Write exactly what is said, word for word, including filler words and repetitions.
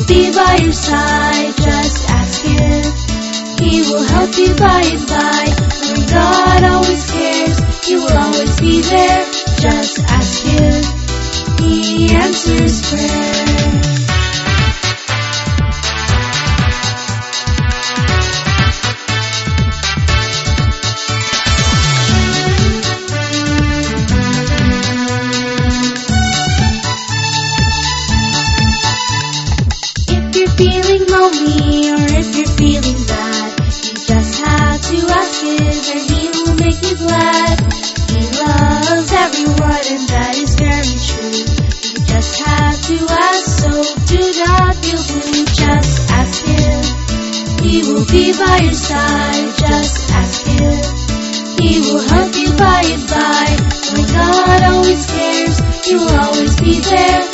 will be by your side. Just ask Him. He will help you by and by. For God always cares. He will always be there. Just ask Him. He answers prayer. If you're feeling lonely or if you're feeling bad, you just have to ask Him and He will make you glad. He loves everyone and that is very true. You just have to ask, so do not feel blue. Just ask Him. He will be by your side. Just ask Him. He will help you by and by. For God always cares. He will always be there.